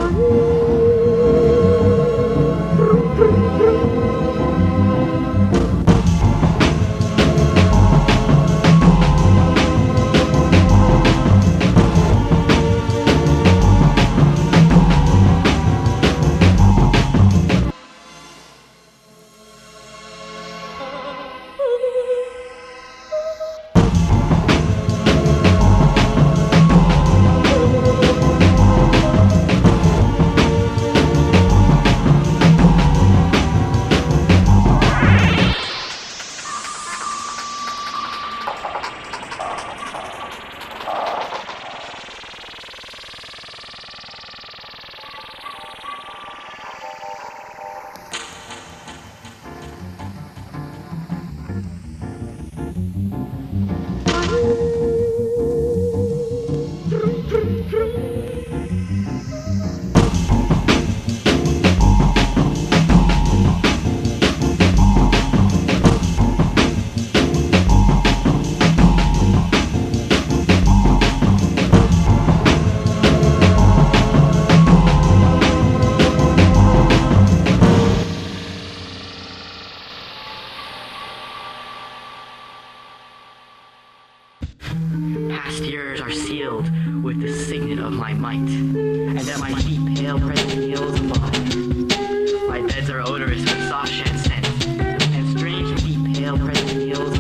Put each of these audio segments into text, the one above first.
Past years are sealed with the signet of my might, and at my feet pale present kneels abide. My beds are odorous with soft shant scent, and strange deep pale present kneels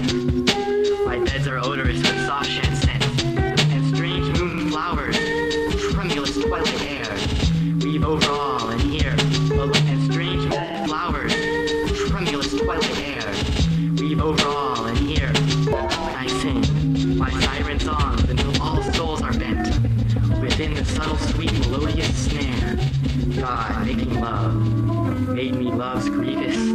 abide. My beds are odorous with soft shant scent, and strange moon flowers, tremulous twilight air, weave over all and here, and strange moon flowers, tremulous twilight air, weave over all and here. When I sing my siren songs until all souls are bent within the subtle, sweet, melodious snare. God, making love, made me love's grievous